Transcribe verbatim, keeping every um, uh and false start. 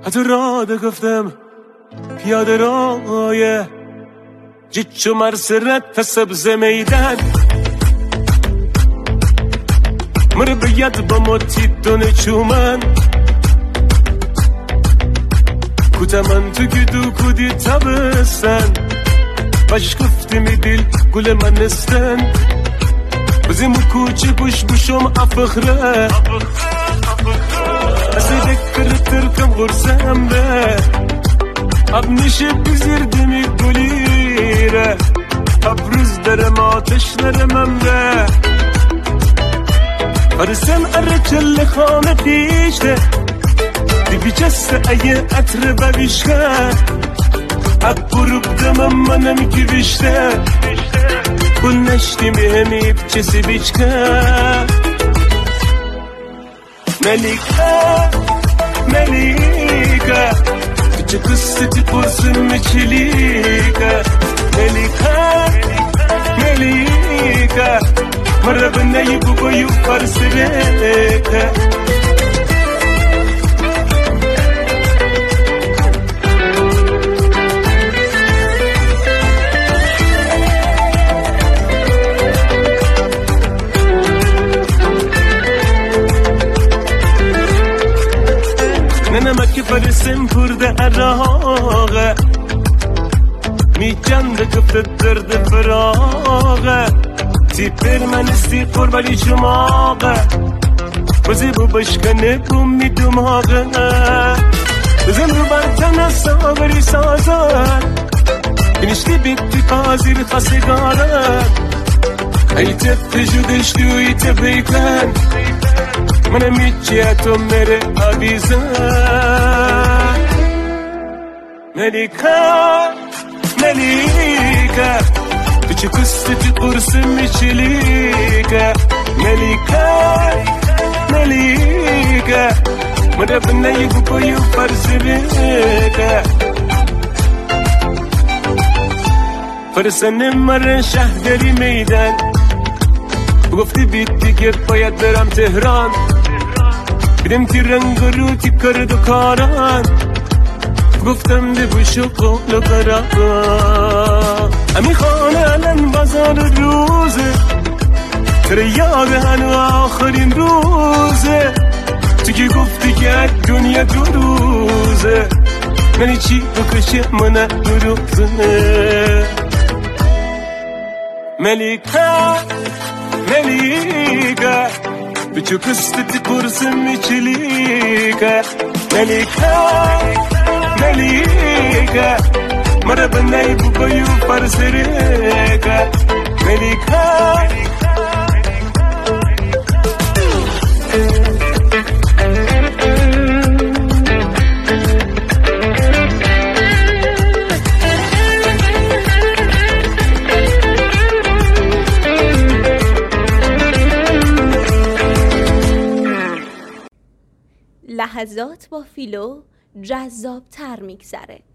حتی را ده گفتم پیاده رایه جیچو مرسرت تا سبز میدن مر بیاد با موتی دونه چومن کوتمن تو گدو کودی تبستن باش گفتی می دل گل من نستن بزیمو کوچه بوش بوشم افخره اسی دکر ترکم غرسم به اب نشه بزیر دمی گلیره اب روز درم آتش نرمم به برسم اره چل خانه پیشته دی بیچسته ایه عطر ببیشکه اب بروب دمم منم کی بیشته کل نشتی مهمی چسی بیچکه ملیکه ملیکه چه قصتی پرسم مچلیکه ملیکه ملیکه مرا بنایی بگویو پرسلیکه نمک فرسم پرده عراقه می جند گفت درد فراغه تی پر من استی قربانی جماغه بزی بو بشکنه بوم می دماغه بزن رو برتن ساوری سازن بینشتی بیتی قازیر خسیگاره ایت تجودش دویت بیکن منم ایچه تو میره عزیزم ملیکه ملیکه تو چه کستی قرص میچلیکه ملیکه ملیکه مرا بنایی بگویو فرسلیکه فرسنه مره شهدری میدن گفتی بیت دیگه باید برم تهران بیدم تی رنگ رو تی کرد و کاران گفتم ده بوشو قول و قرار امی خانه الان بازار روزه تره یاد هنو آخرین روزه تو که گفتی که دنیا دو روزه منی چی بکشه منه دو روزه ملیکه ملیکه بچو کستی قرصم میچلیکه ملیکه ملیکه مرا بنایی بگویو پرسریکه ملیکه لحظات با فیلو جذاب تر میگذره.